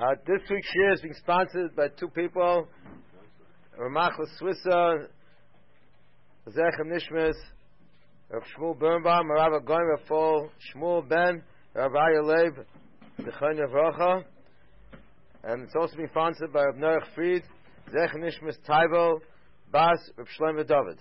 This week's shir is being sponsored by two people, Ramachel Swissa, Zechem Nishmas, Rav Shmuel Birnbaum, Rav Agoin Rafol, Shmuel Ben, Rav Arya Leib, Zechon Yavrocha, and it's also being sponsored by Rav Noach Fried, Zechem Nishmas Taivo, Bas, Rav Shlomo David.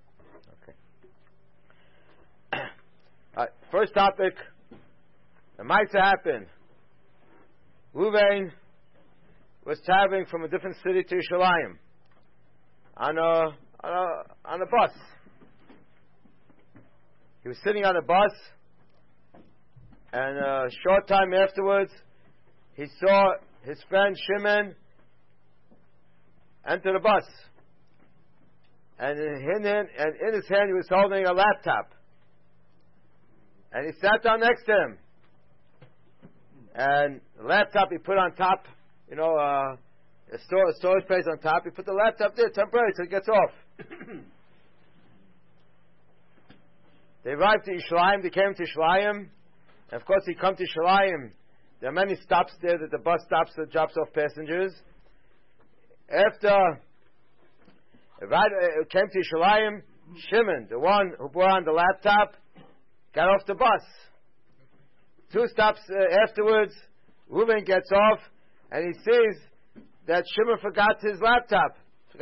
Okay. First topic, it might happen. Ruvain was traveling from a different city to Yerushalayim on a bus. He was sitting on a bus, and a short time afterwards, he saw his friend Shimon enter the bus, and in his hand he was holding a laptop, and he sat down next to him. And the laptop he put on top, a storage space on top. He put the laptop there temporarily till it gets off. They arrived to Yerushalayim. They came to Yerushalayim. And of course, he come to Yerushalayim. There are many stops there that the bus stops that drops off passengers. After it came to Yerushalayim, Shimon, the one who brought on the laptop, got off the bus. 2 stops afterwards, Reuven gets off, and he sees that Shimon forgot his laptop.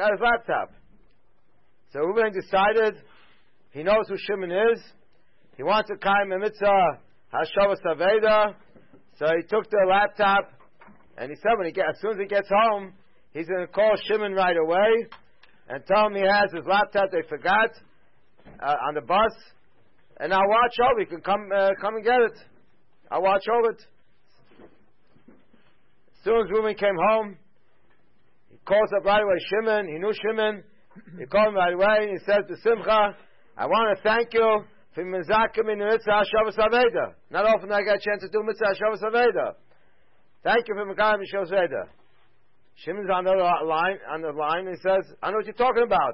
So Reuven decided, he knows who Shimon is. He wants to kaim a mitzvah hashavas aveda. So he took the laptop, and he said as soon as he gets home, he's going to call Shimon right away and tell him he has his laptop they forgot on the bus, and I'll watch over. He can come and get it. I'll watch over it. As soon as Reuven came home, he calls up right away Shimon. He knew Shimon. He called him right away, and he says to Simcha, I want to thank you for mizakim in the mitzvah Hashavas Aveda. Not often I get a chance to do mitzvah Hashavas Aveda. Thank you for mizakim Hashavas Aveda. Shimon's on the line, and he says, I know what you're talking about.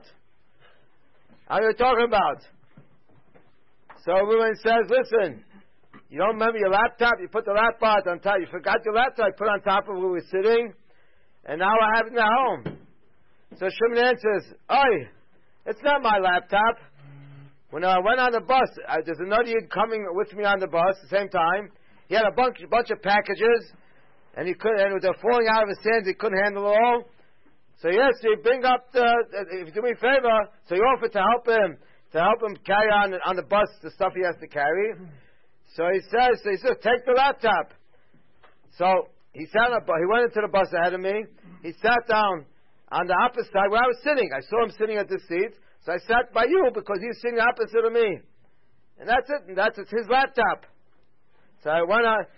So Reuven says, listen, you don't remember your laptop? You put the laptop on top. You forgot your laptop. You put it on top of where we were sitting. And now I have it at home. So Shimon answers, Oi, it's not my laptop. When I went on the bus, there's another Yid coming with me on the bus at the same time. He had a bunch of packages. And it was falling out of his hands. He couldn't handle it all. So yes, you bring up if you do me a favor, so you offer to help him carry on the bus the stuff he has to carry. So he says, take the laptop. So he went into the bus ahead of me. He sat down on the opposite side where I was sitting. I saw him sitting at this seat. So I sat by you because he was sitting opposite of me. And that's it. And it's his laptop. So I went on.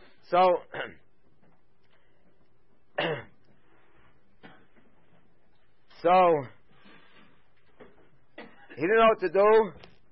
So he didn't know what to do.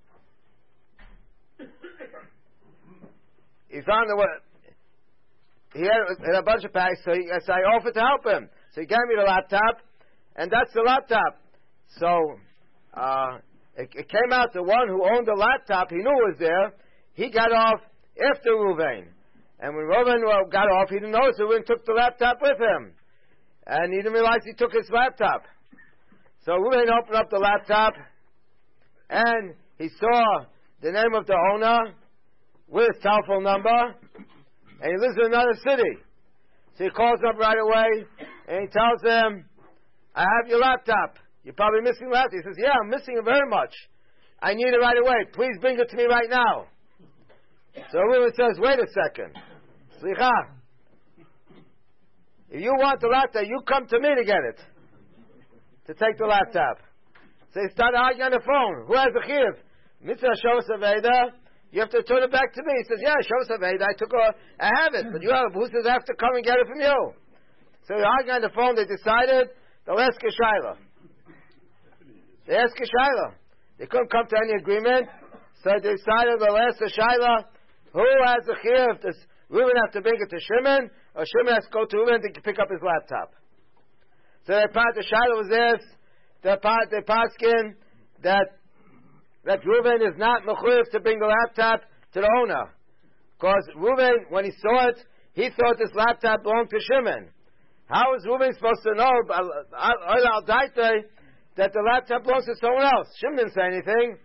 He found he had a bunch of packs, so I offered to help him. So he gave me the laptop, and that's the laptop. So it came out the one who owned the laptop, he knew it was there. He got off after Reuven. And when Reuven got off, he didn't notice Reuven took the laptop with him. And he didn't realize he took his laptop. So Reuven opened up the laptop, and he saw the name of the owner with his telephone number, and he lives in another city. So he calls up right away, and he tells them, I have your laptop. You're probably missing the laptop. He says, yeah, I'm missing it very much. I need it right away. Please bring it to me right now. So Reuven says, wait a second. Slicha. If you want the laptop, you come to me to get it. To take the laptop. So he started arguing on the phone. Who has the chiv? Mitzvah Hashavas Aveda. You have to turn it back to me. He says, yeah, Hashavas Aveda. I have it. But who says I have to come and get it from you? So they argued on the phone. They decided they'll ask a Shaila. They asked a Shaila. They couldn't come to any agreement. So they decided they'll ask a Shaila. Who has the chiv? Does Reuven have to bring it to Shimon? Or Shimon has to go to Reuven to pick up his laptop? So the Shaila was asked. The paskin that Reuven is not mechuyev to bring the laptop to the owner, because Reuven, when he saw it, he thought this laptop belonged to Shimon, How is Reuben supposed to know that the laptop belongs to someone else? Shimon didn't say anything.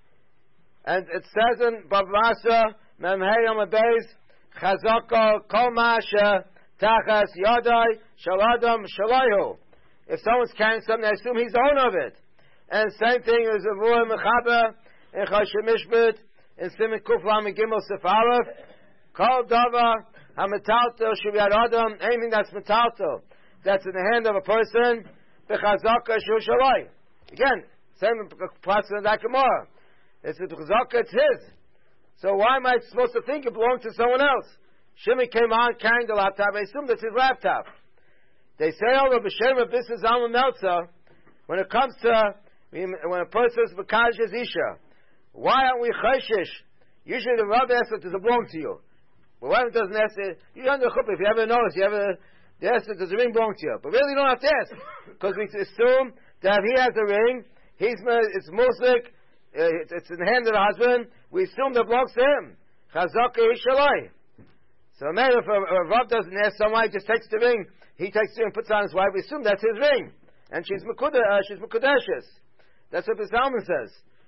And it says in Bavasa, Memhei Yom Beis, Chazaka Kol Masha Tachas Yadai Shaladam Shalayhu. If someone's carrying something, I assume he's the owner of it. And same thing is a Ruah Mechaber in Choshen Mishpat in Siman Kuf Lamed Gimel Sif Aleph. Kol Davar HaMetalto Shuviyad Adam. Anything that's metalto, that's in the hand of a person. Bechazaka Shu Shalai. Again, same passage in that Gemara. It's a Chazaka, it's his. So why am I supposed to think it belongs to someone else? Shimon came on carrying the laptop. I assume that's his laptop. They say over B'Shem of this is Alma Meltzer. When it comes to when a person is B'Kaj Isha, why aren't we Choshish? Usually the Rabbi asks it, does it belong to you? But why doesn't ask it? You under the chuppah, if you ever notice, they ask it, does the ring belong to you? But really you don't have to ask. Because we assume that if he has a ring, it's musik, it's in the hand of the husband, we assume that it belongs to him. Chazaka Ishalai. So maybe if a Rav doesn't ask someone, he just takes the ring, he takes the ring and puts it on his wife, we assume that's his ring. And she's Mekudeshes. That's what the Salmon says.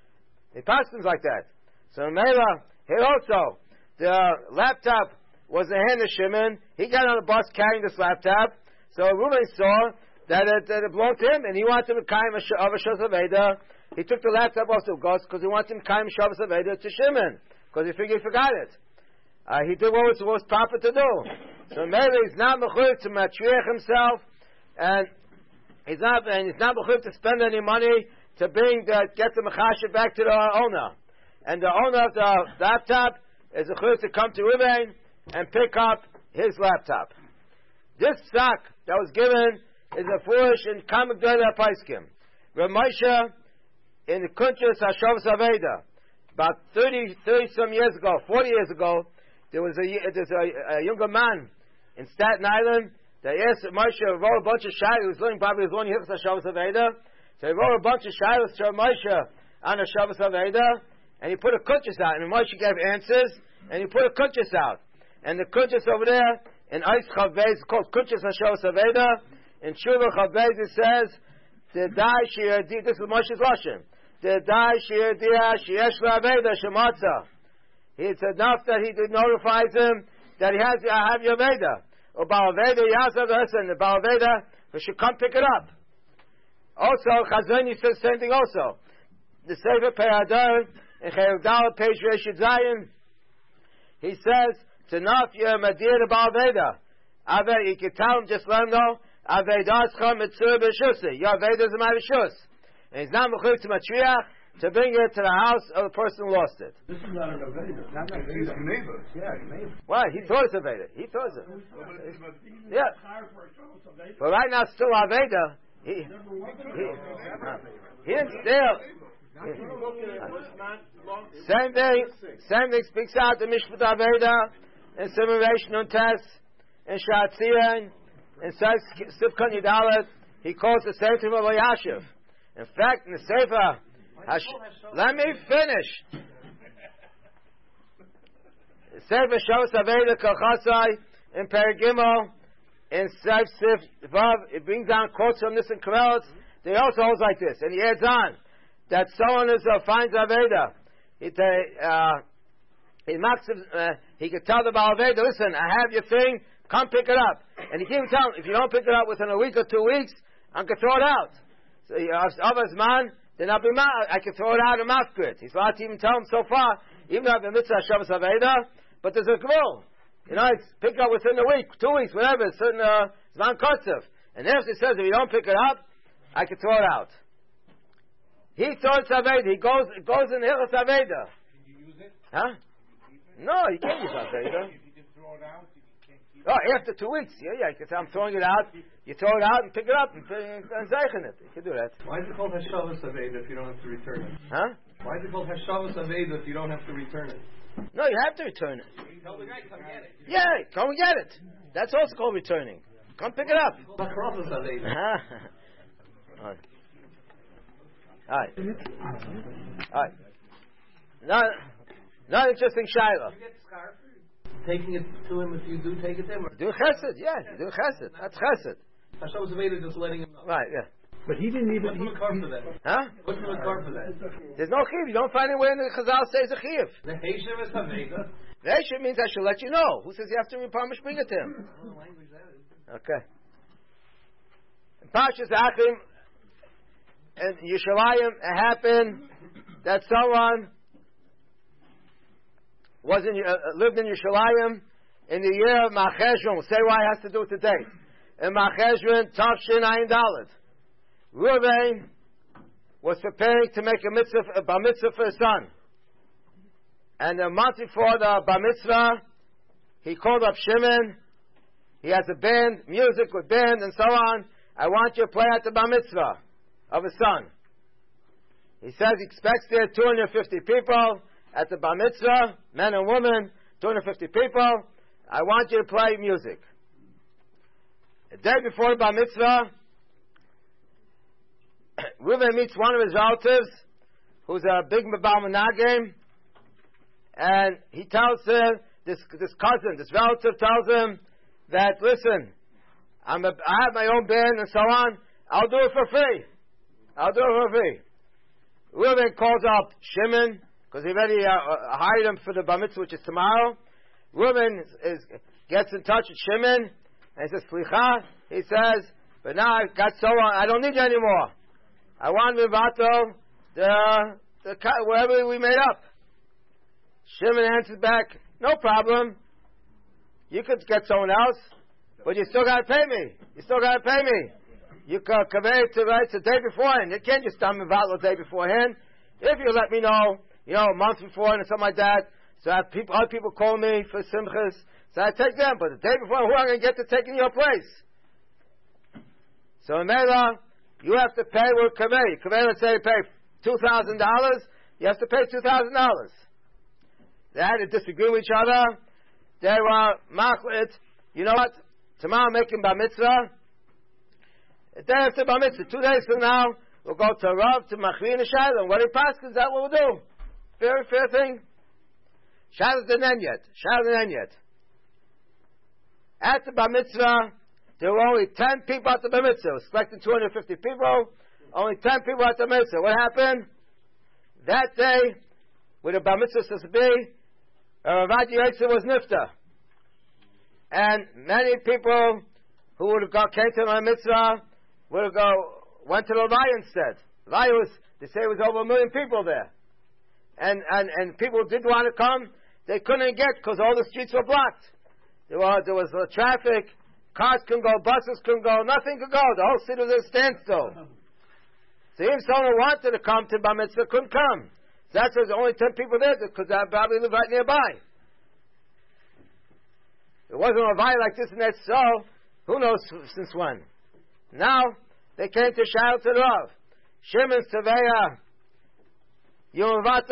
He passes like that. So Mela, here also, the laptop was in the hand of Shimon. He got on the bus carrying this laptop. So Reuben saw that it belonged to him, and he wanted to Mekayim of a Shabbos Aveda. He took the laptop off the bus because he wanted to Mekayim Shabbos Aveda to Shimon, because he figured he forgot it. He did what was proper to do. So Mela is not mechuyev to matriach himself, and he's not mechuyev to spend any money to get the mechasher back to the owner. And the owner of the laptop is mechuyev to come to Reuben and pick up his laptop. This sack that was given is a foolish and Kamek Doyle Paiskim. Rav Moshe in the Kuntres HaShavos Aveda, about 30 some years ago, 40 years ago, there's a younger man in Staten Island that asked Moshe, wrote a bunch of shilos. He was learning probably his own Hilchos HaShavos Aveda. So he wrote a bunch of shilos to Moshe on the Shavos Aveda, and he put a Kuntres out, and Moshe gave answers, and he put a Kuntres out. And the Kuntres over there, in Eis Chavez, called Kuntres HaShavos Aveda. In Shuvah Chavez it says, the Dai Shirdi, this is Moshe's Lashon, the Dai Shirdiya Sheyesh LaAveda Shematza. It's enough that he notifies him that I have your Veda. Or Baal Veda, Yasav Hassan, the Baal Veda, he should come pick it up. Also, Chazoni says the same thing also. The Sefer Peradar, in Chayogdal, page Reshid Zion, he says, it's enough you're Madir the Baal Veda. You can tell him, just let him know, Avedascham Mitzur B'Shusi. Your Veda is a Mavishus. And he's not Mechuyev to Matriach, to bring it to the house of the person who lost it. This is not an Aveda. Not like he's a neighbor. Yeah, neighbor. Why? He thought it's Aveda. He thought it. Yeah. But right now, it's still Aveda. He didn't steal. Same thing speaks out the Mishpat Aveda and Simulation and Test and Shatzian and Sifkan Yidalet. He calls the same thing of Yashiv. In fact, in the Sefer, let me finish. Sefer Shavos Aveda Kachasai in Perigimo in Seif Sif Vav. It brings down quotes from this in Korelos. They also hold like this, and he adds on that someone finds Aveda. He could tell the Baal Aveda, listen, I have your thing, come pick it up. And he can't tell him, if you don't pick it up within a week or 2 weeks, I can throw it out. So Avos man, then I can throw it out in Mafkrit. He's allowed to even tell him so far, even though I have a mitzvah Shavos Aveda, but there's a gvul. It's pick up within a week, 2 weeks, whatever, certain Zman Kotzev. And if it says if you don't pick it up, I can throw it out. He throws Aveda. He goes in the Hilchos Aveda. Can you use it? Huh? No, you can't use Aveda. If you just throw it out, you can't keep it. Oh, after 2 weeks. Yeah, you can say I'm throwing it out. You throw it out and pick it up and zeichen it. You can do that. Why is it called Hashavos Aveda if you don't have to return it? Huh? Why is it called Hashavos Aveda if you don't have to return it? No, you have to return it. You tell the guy, come get it. Yeah, come and get it. That's also called returning. Come pick it up. Hashavos Aveda. All right. Not interesting Shaila. You get scarf? Taking it to him if you do take it to him? Do chesed, yeah. Do chesed. That's chesed. Hashem was made just letting him know. Right, yeah. But he didn't even. What's the car for that? Huh? What's the car for that? There's no chiv. You don't find anywhere in the Chazal says a chiv. The Hashem is Haveda. Reisha means I should let you know. Who says you have to repamish bring it to him? Okay. In Parshas Achim, in Yerushalayim, it happened that someone lived in Yerushalayim in the year of Macheshvan. We'll say why it has to do with the date. In Macheshvan, Tavshin Ayin Daled. Reuven was preparing to make a bar mitzvah for his son. And a month before the bar mitzvah, he called up Shimon. He has a band, music with band and so on. I want you to play at the bar mitzvah of his son. He says he expects there 250 people at the bar mitzvah, men and women, 250 people. I want you to play music. The day before the bar mitzvah, Reuven meets one of his relatives, who's a big Mabal Menagim, and he tells him, this cousin, this relative tells him that, listen, I have my own band and so on, I'll do it for free. Reuven calls up Shimon, because he already hired him for the bar mitzvah, which is tomorrow. Reuven gets in touch with Shimon, and he says, Slicha, he says, but now I've got so on, I don't need you anymore. I want Mivato, whatever we made up. Shimon answers back, no problem. You could get someone else, but you still got to pay me. You can convey it to the day beforehand. You can't just tell Mivato the day beforehand. If you let me know, a month beforehand or something like that, so I have other people call me for simchas, so I take them. But the day before, who am I going to get to take in your place? So in Mela, you have to pay with Kaveh. Kaveh, let's say you pay $2,000, you have to pay $2,000. They had to disagree with each other. They were machlit. You know what? Tomorrow making bar mitzvah. The day after bar mitzvah, 2 days from now, we'll go to Rav, to Machri and Shiloh. What he passes, is that what we'll do? Very fair thing. Shiloh didn't end yet. At the bar mitzvah, there were only 10 people at the bar mitzvah. It was selected 250 people. Only 10 people at the mitzvah. What happened? That day, when the bar mitzvah was supposed to be, Ravad Yosef was nifta. And many people who would have came to the bar mitzvah went to the Levi instead. Levi they say it was over 1 million people there. And people who did want to come, they couldn't get because all the streets were blocked. There was traffic. Cars couldn't go, buses couldn't go, nothing could go. The whole city was at a standstill. So if someone wanted to come to bar mitzvah, couldn't come. So that's why there's only 10 people there, because they probably live right nearby. It wasn't a Levi like this and that, so who knows since when. Now, they came to Shiloh to Rav. Shimon Seveya, you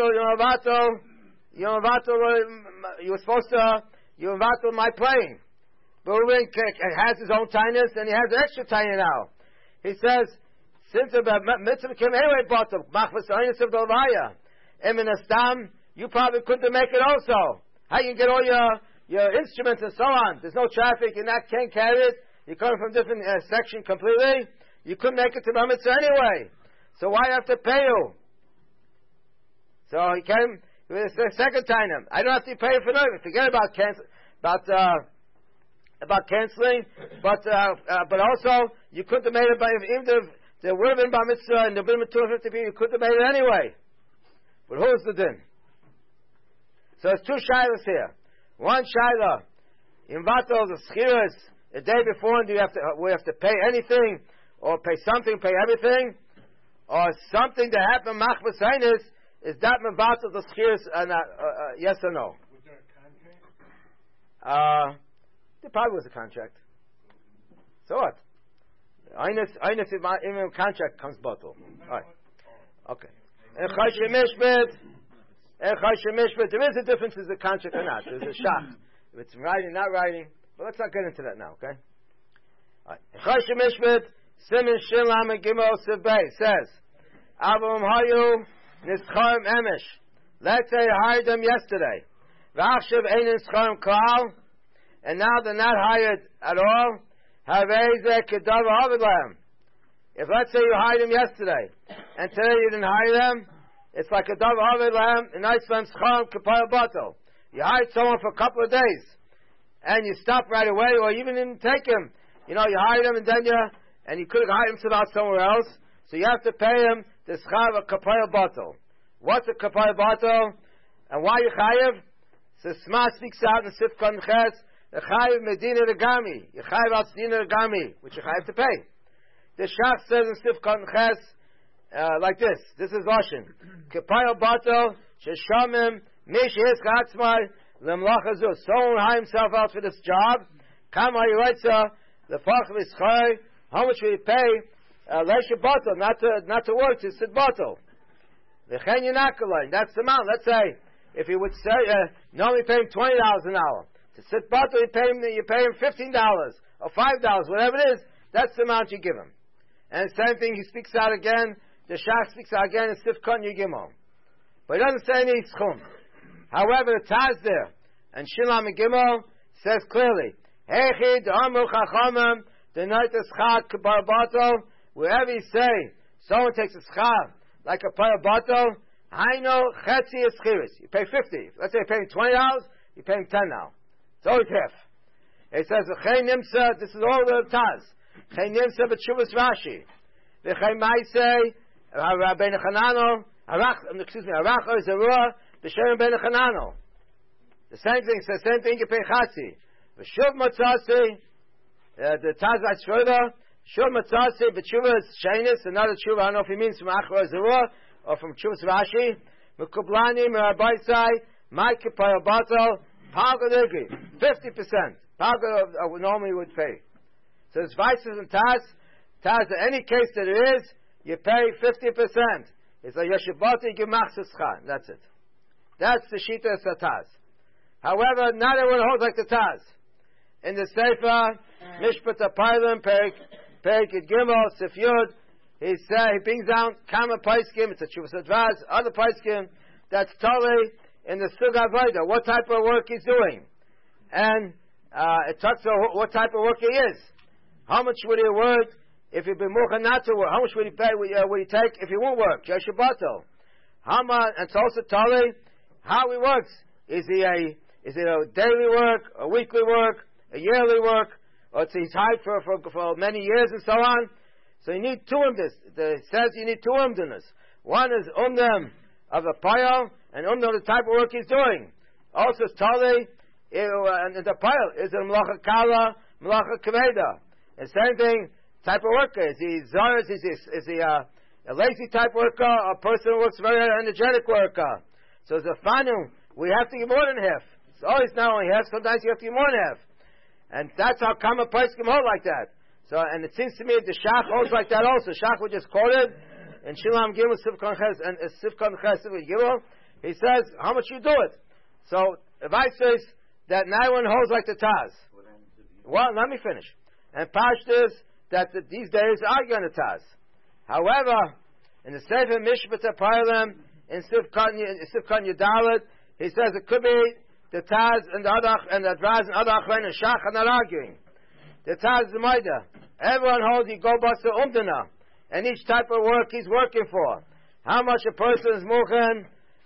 were supposed to, you invited my playing. But Reuven has his own tinus, and he has an extra tiny now. He says, since the mitzvah came anyway, bought the machmas tinus of the Levaya. Eminastam, you probably couldn't make it also. How you can get all your instruments and so on? There's no traffic, and that can't carry it. You're coming from different section completely. You couldn't make it to the mitzvah anyway. So why have to pay you? So he came with the second time. I don't have to pay for nothing. Forget about canceling, but also you couldn't have made it by even if there would have been bar mitzvah and there would have been 250 people, you couldn't have made it anyway. But who's the din? So there's two shilas here. One shilah, in vatal the schiras the day before, and we have to pay anything or pay something, pay everything, or something that happened machmas einus, is that mevatel the schiras? Yes or no? Was there a contract? There probably was a contract. So what? Einus even contract comes bottle. Alright. Okay. There is a difference is the contract or not. There's a shach. If it's writing, not writing. But let's not get into that now, okay? Alright. Simen Shilam and Gimel Sibay says, Avum Hayu Nischarm Emish. Let's say I hired them yesterday. V'achshav Ein Nischarm Klal. And now they're not hired at all. If let's say you hired him yesterday, and today you didn't hire them, it's like a davar havid lahem in Iceland scham kapayel batel. You hired someone for a couple of days, and you stop right away, or even didn't take him. You hired him, and then you could have hired him somewhere else, so you have to pay him the schar of kapayel batel. What's a kapayel batel, and why you chayiv? So Sma speaks out in Sifkan Ches, the chayiv medina regami, you chayiv al medina regami, which you chayiv to pay. The Shach says in Sifkan Ches, like this. This is Lashon. Kapayel batel sheshamim mish his chatzmai lemlacha zu. Someone hired himself out for this job. Kama yiratza the fach v'schai. How much will you pay? Leisha batel, not to work, to sit batel. V'chen yinakalai. That's the amount. Let's say if you would say normally pay him $20 an hour to sit batel, you pay him $15 or $5, whatever it is. That's the amount you give him. And the same thing, he speaks out again. The Shach speaks out again in Sifkon Yigimel. But he doesn't say any schum. However, the Taz there, and Shilam Yigimel says clearly, Heichid Amru Chachamim Denaitas Chad Kabarbato. Wherever you say someone takes a schar like a parabato, Haino Chetzi Eschiris. You pay 50. Let's say you pay him $20, you pay him 10 now. It's always half. It says Chei Nimsa. This is all the Taz. Chei Nimsa B'Tshuvas Rashi. V'Chei Maisei. Rabbeinu Chanano, Arach Zerua, B'Shem Rabbeinu Chanano. The same thing, it's the same thing you pay Chatzi. V'Shuv Matzasi, the Taz writes further, Shuv Matzasi, B'Tshuvas Shainis, another Tshuva, I don't know if he means from Achra Zerua, or from Tshuvas Rashi, M'Kublani, M'Rabaisai, Mike Parabato, Palgadigi, 50%. Palga normally would pay. So it's Vices and Taz, in any case that it is, you pay 50%. It's a Yeshibati Gemachsuschan. That's it. That's the Shita Sataz. However, not everyone holds like the Taz. In the Sefer, Mishpat HaPailim, Perik Gimel, Sif Yud, he brings down Kama Paiskim, it's a Chuvas Advaz, other Paiskim, that's totally in the Sug Avoda, what type of work he's doing. And it talks about what type of work he is. How much would he work? If he'd been mucha not to work, how much would he pay? Would he take if he won't work? Yeshibato. How much? And it's also tali how he works. Is it a daily work, a weekly work, a yearly work, or he's hired for many years and so on? So you need two umdas. It says you need two umdanas. One is umdam of a payal, and umdam of the type of work he's doing. Also tali and the payal is a melacha kala, melacha kaveda. The same thing. Type of worker. Is he Zaris? Is he a lazy type worker? A person who works very energetic worker? So as a fanu, we have to give more than half. It's always not only half, sometimes you have to give more than half. And that's how common price can hold like that. So, and it seems to me that the Shach holds like that also. Shach was just quoted in Shilam Gimel Sifkan Ches and Sifkan Ches Gimel. He says, how much you do it? So, if I say that no one holds like the Taz. Well, let me finish. And Pashtus, that these days are going to Taz. However, in the Sefer Mishpat HaPailim, in Sifkan Yudalit, he says it could be the Taz and the Adraz and other Achrein and Shach are not arguing. The Taz is the Maida. Everyone holds you go basta umdana, and each type of work he's working for. How much a person is muchen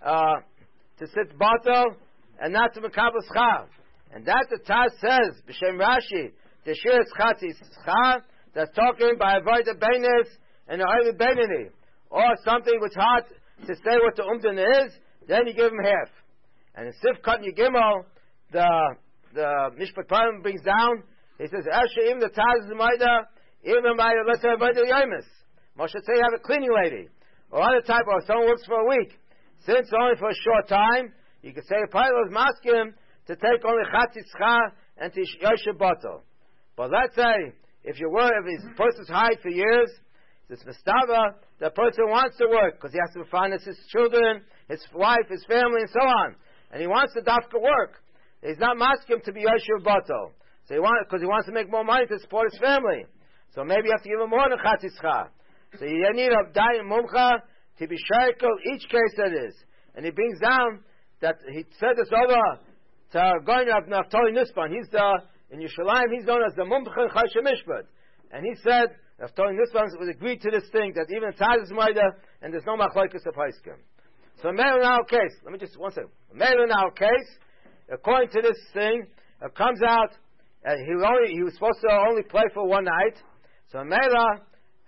to sit batal and not to mekabel schar. And that the Taz says, b'shem Rashi, the shir chatzi schar, that's talking by avodah beinis and avodah beinini, or something which hard to say what the umdan is, then you give him half. And in Sifkat Yigimel, the Mishpat Parim brings down, he says, Asher even the Taz is Maida, even by let's say avodah yomis. Moshe say you have a cleaning lady, or other type of someone works for a week. Since only for a short time, you could say a pilot is masking to take only chatzi schar and to yoshev batal. But let's say if this person's hired for years, this mistava, the person wants to work because he has to finance his children, his wife, his family, and so on, and he wants to dafka work. He's not masking to be yoshev batal, so because he wants to make more money to support his family. So maybe you have to give him more than chatzi schar. So you need a dayan mumcha to be shaykel each case that is. And he brings down that he said this over to Goynav Naftali Nispan. He's the In Yerushalayim, he's known as the Mumchen Choshen Mishpat. And he said, after telling this one, would agree to this thing, that even Taz is Maida, and there's no Machlokes of Haiskim. So in our case, let me just, one second. In our case, according to this thing, it comes out, he was supposed to only play for one night. So Mela,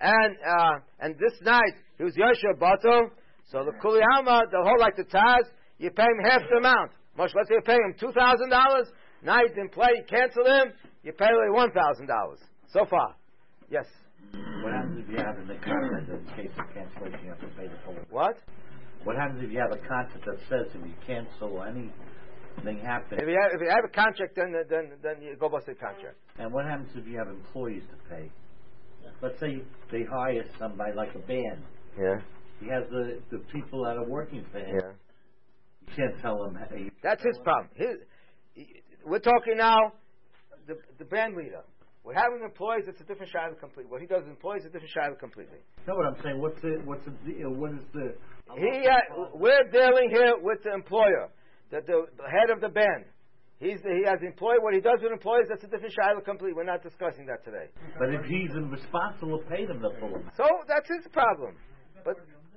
and this night, he was Yosher Bato. So the Kuliyama, the whole like the Taz, you pay him half the amount. Let's say you pay him $2,000. Now he didn't play, you cancel him, you pay only $1,000. So far. Yes? What happens if you have in the contract in case of cancellation, you have to pay the full? What? What happens if you have a contract that says if you cancel anything happens? If you have a contract, then you go bust the contract. And what happens if you have employees to pay? Let's say they hire somebody like a band. Yeah. He has the people that are working for him. Yeah. You can't tell him. Hey, that's his problem. We're talking now the band leader. We're having employees. It's a different shayla completely. What he does with employees is a different shayla completely. No, what I'm saying. What is the? We're dealing here with the employer, the head of the band. He has employee. What he does with employees, that's a different shayla completely. We're not discussing that today. But if he's responsible to pay them the full amount, so that's his problem. But,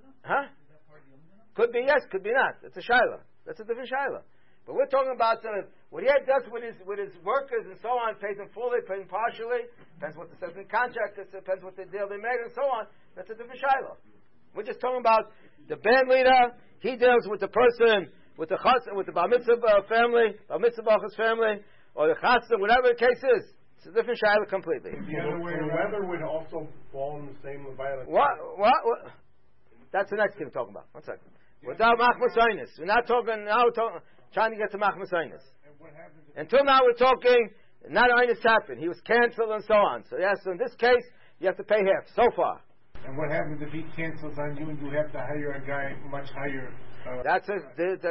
could be yes, could be not. It's a shayla. That's a different shayla. But we're talking about what he does with his workers and so on. Pays them fully, pays them partially. Depends what the says in contract. Depends what the deal they made and so on. That's a different shayla. We're just talking about the band leader. He deals with the person, with the chassan, with the bar mitzvah family, bar mitzvah family, or the chassan, whatever the case is. It's a different shayla completely. The other way, the weather would also fall in the same violence. What? That's the next thing we're talking about. One second. Without machmas einus. We're not talking now. We're trying to get to machmas einus. Until now, we're talking not einus happened. He was canceled and so on. So yes, so in this case, you have to pay half so far. And what happens if he cancels on you and you have to hire a guy much higher? That's a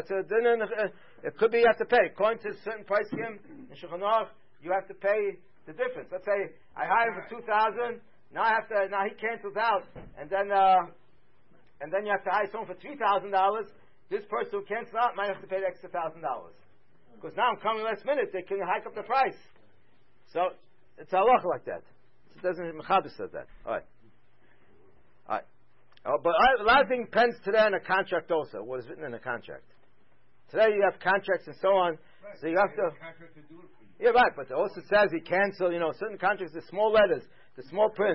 it could be you have to pay according to a certain price scheme in Shulchan Aruch. You have to pay the difference. Let's say I hire him for $2,000. Now he cancels out, and then you have to hire someone for $3,000. This person who cancels out might have to pay the extra $1,000 because now I'm coming last minute. They can hike up the price. So it's halacha like that. It doesn't. Mechaber says that. All right. But a lot of things depends today on a contract also. What is written in a contract? Today you have contracts and so on. Right. So you have to. Yeah, right. But it also says he canceled. Certain contracts, the small letters, the small print.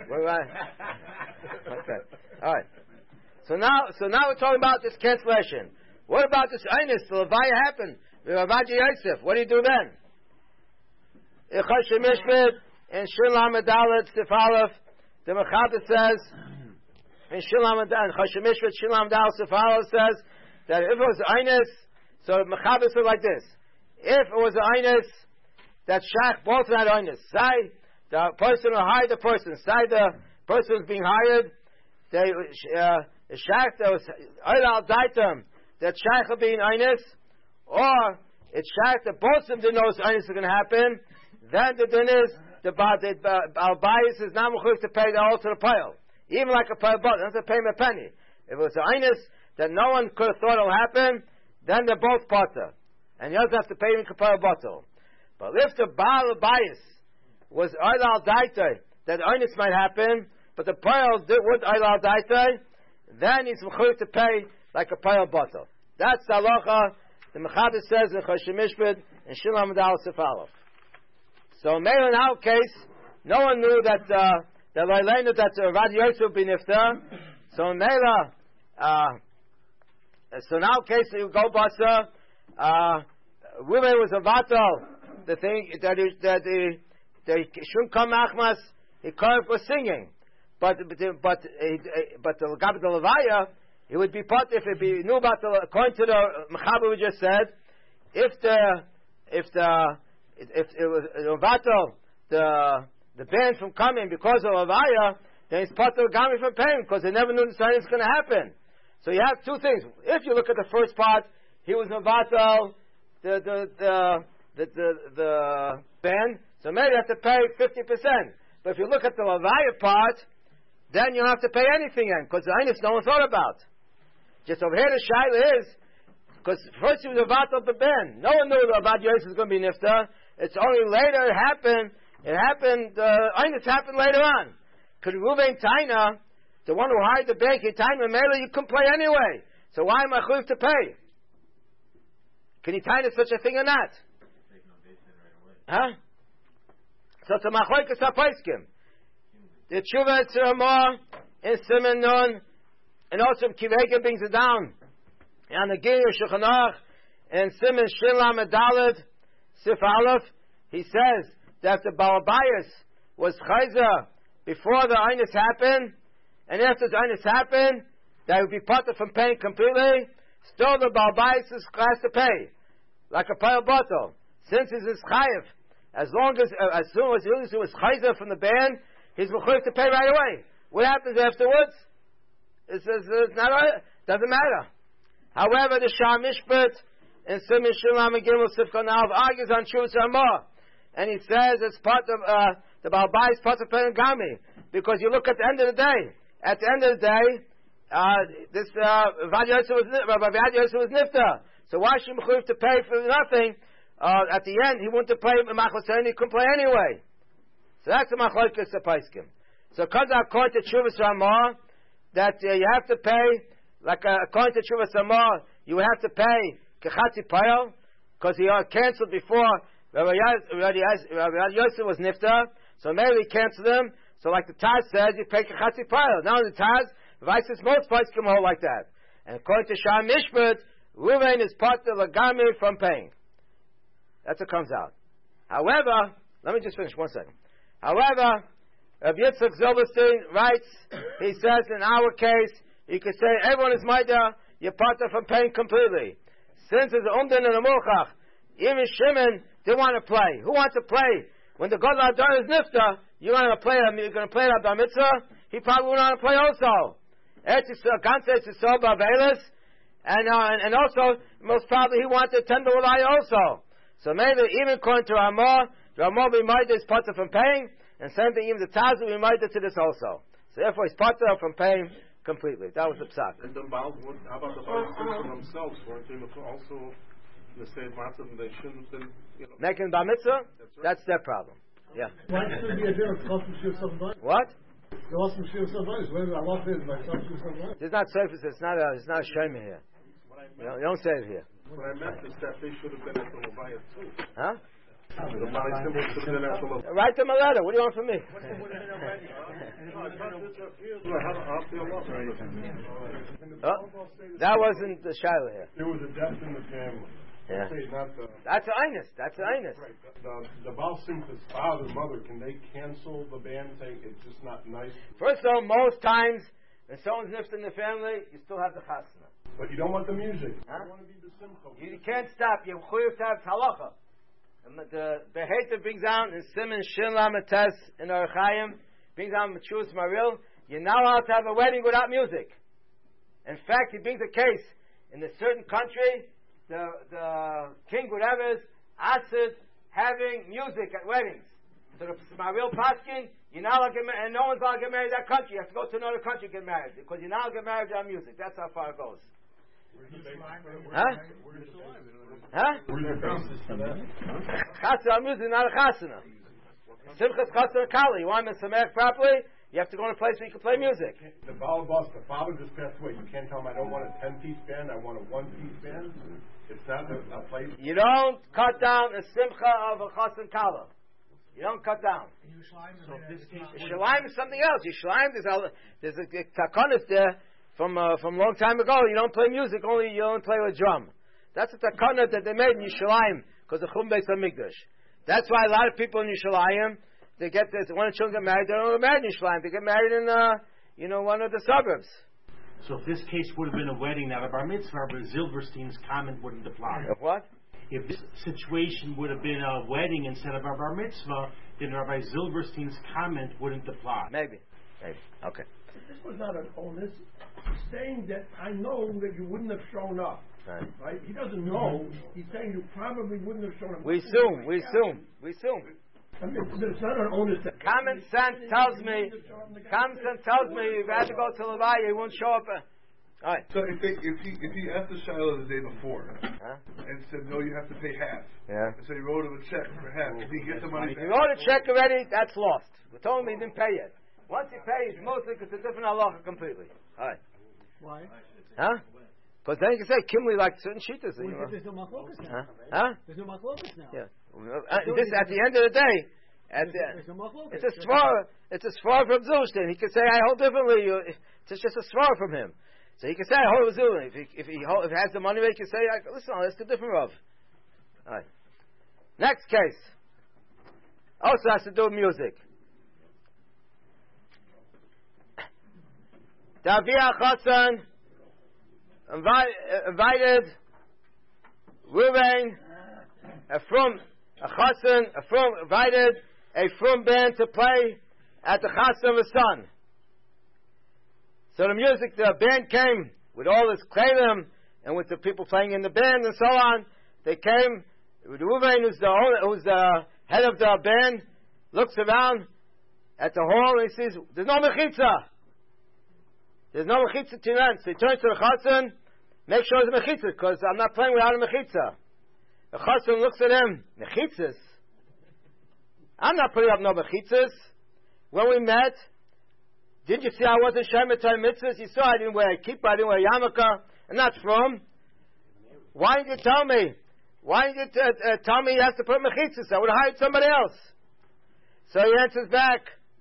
Okay. All right. So now we're talking about this cancellation. What about this einus? The levaya happened. Ravaji Yosef. What do you do then? Choshen Mishpat and Shilam Adalet Sifalef. The Mechaber says. In Shilam and Choshen Mishpat, Shilam Dal Sefalo says that if it was einus, so Mechaber said like this: if it was einus, that shach both not einus. Say the person who hired the person. Say the person who's being hired. The shach that was oilal daitem that shach will be in einus, or it's shach that both of them didn't know einus is going to happen. Then the din is the al-bayis is not mechuyev to pay the whole to the pile. Even like a pile bottle, doesn't have to pay him a penny. If it was an einus that no one could have thought it'll happen, then they're both potter. And he doesn't have to pay him a pile bottle. But if the Baal bias was Eilal Daitei, that einus might happen, but the pile would Eilal Daitei, then he's mechuyev to pay like a pile bottle. That's the halacha. The Mechaber says in Choshen Mishpat and Shilam Adal Sefalov. So maybe in our case, no one knew that that Rav Yosef would be niftar. So in Mela, so in our case you go basa. Women was a vatal. The thing that they shouldn't come achmas. He called for singing, but the levaya, it would be part if it be knew about the according to the Mechaber we just said. If it was vatal the band from coming because of Avaya, then it's part of the Gami from paying because they never knew the sign was going to happen. So you have two things. If you look at the first part, he was Navatal, the band, so maybe you have to pay 50%. But if you look at the Avaya part, then you don't have to pay anything in because the Einus no one thought about. Just over here the Shaila is, because first he was Navatal the band. No one knew about Yosef was going to be Nifta. It's only later it happened. It happened. Einus happened later on. Because Ruvain Taina, the one who hired the bank, Taina Mela, you couldn't play anyway. So why am I chuv to pay? Can you Taina such a thing or not? Huh? So it's a machlokes hapaiskim. The tshuva tzirama in Siman Nun, and also Kivega brings it down. And the Gir Shulchan Aruch and Siman Shin Lamed Daled Sif Aleph, he says that the Balabayas was chayzer before the Einus happened, and after the Einus happened, that would be parted from paying completely. Still, the Balabayas is class to pay, like a pile bottle, since it is chayiv. As soon as it was chayzer from the band, he's mechuyev to pay right away. What happens afterwards? It says it's not. Doesn't matter. However, the Shah Mishpat in Siman Shulam and Gimel Sifkon Alv argues on Shuvas Ramah, and he says it's part of the Balbai is part of Gami, because you look at the end of the day. At the end of the day, this Rabbi Yosef was nifta. So why should he to pay for nothing? At the end, he wouldn't play Machlosen, he couldn't play anyway. So that's the Machlokes Hapaiskim. So because according to Shuvas Ramah, that you have to pay, like according to Shuvas Ramah, you have to pay Kechatzi Payal, because he cancelled before Rabbi Yosef was nifta, so maybe he canceled him. So like the Taz says, you pay Kechatzi Payal. Now the Taz, Vices most places come hold like that. And according to Shah Mishpat, Ruvain is part of the Gami from paying. That's what comes out. However, let me just finish 1 second. However, Rabbi Yitzchak Zilberstein writes, he says in our case, you can say everyone is Maida, you're part of from paying completely. Since it's Umdan and a Mulchach, even Shimon didn't want to play. Who wants to play? When the God Adar is Nifta, you're going to play at Bar Mitzvah, he probably would want to play also. And also, most probably he wanted to attend the Ulai also. So maybe even according to Ramah be Maida is part of from paying, and same thing even the Taz will be Maida to this also. So therefore he's part of from paying completely. That was the psak. And the Baal, how about the Baal themselves? Weren't they also the same matzah and they shouldn't have been, making Bar Mitzvah? That's their problem. Yeah. What? There's not surface. It's not a shema here. You don't say it here. What I meant is that they should have been at the Levaya too. Huh? The Bali symbol should have been at the Levaya. Write them a letter. What do you want from me? That wasn't the Shiloh here. There was a death in the family. Yeah. That's an Einus. That's an Einus. Right. The Baal Simcha's father, mother, can they cancel the band saying it's just not nice? First of all, most times when someone's nifted in the family, you still have the chasna. But you don't want the music. Huh? You want to be the simcha. You can't stop. You have to have halacha. And the Beheter brings down in Siman Shin Lamed Tes in Orach Chaim, brings down Machuas Maril. You're not allowed to have a wedding without music. In fact, he brings a case in a certain country. The king, whatever, is asked having music at weddings. So the Maril Paskin, you're not allowed to get married, and no one's allowed to get married in that country. You have to go to another country to get married, because you're not allowed to get married without music. That's how far it goes. Huh? Huh? Chasana music, not a chasana. Simchas chasana kali. You want to samech properly? You have to go in a place where you can play music. The Balabas, the father just passed away. You can't tell him I don't want a 10-piece band. I want a 1-piece band. It's not a place. You don't cut down a simcha of a chasan kala. You don't cut down. Yishalayim is something else. Yishalayim, there's a takonis there from a long time ago. You don't play music, you only play with drum. That's a takonis that they made in Yishalayim because of Chum Beis HaMikdash. That's why a lot of people in Yishalayim, they get this, when the children get married, they don't get married in Yishalayim. They get married in one of the suburbs. So if this case would have been a wedding, not a bar mitzvah, but Zilberstein's comment wouldn't apply. What? If this situation would have been a wedding instead of a bar mitzvah, then Rabbi Zilberstein's comment wouldn't apply. Maybe. Okay. This was not an onus. He's saying that I know that you wouldn't have shown up. Right? He doesn't know. He's saying you probably wouldn't have shown up. We assume. I mean, it's not an onus. Common sense tells me, if I had to go to Levaya, he won't show up. All right. So if he asked the Shiloh the day before and said no, you have to pay half. Yeah. And so he wrote him a check for half. If he gets the money If back, you wrote a check already, that's lost. We told him he didn't pay yet. Once he pays, mostly it's a different halacha completely. All right. Why? Huh? Because then you can say Kimli like certain shitas. There's no machlokas now. Huh? There's no machlokas now. Yeah. This at the end of the day. There's no machlokas. It's a svar. It's a svar from Zilshtein. He can say I hold differently. It's just a svar from him. So he can say I hold with Zilshtein. If he has the money, he can say listen, that's a different Rav. All right. Next case. Also has to do with music. The Avia Chassan invited Ruvain, invited a frum band to play at the Chassan of his son. So the band came with all his kledim and with the people playing in the band and so on. They came. Ruvain, who's the head of the band, looks around at the hall and he sees there's no mechitza. There's no mechitza to rent. So he turns to the chassan, make sure there's a mechitza, because I'm not playing without a mechitza. The chassan looks at him, mechitzas? I'm not putting up no mechitzas. When we met, didn't you see I wasn't shemitah mitzvahs? You saw I didn't wear a kippah, I didn't wear a yarmulke, and that's from. Why didn't you tell me? Why didn't you tell me he has to put mechitzas? I would have hired somebody else. So he answers back.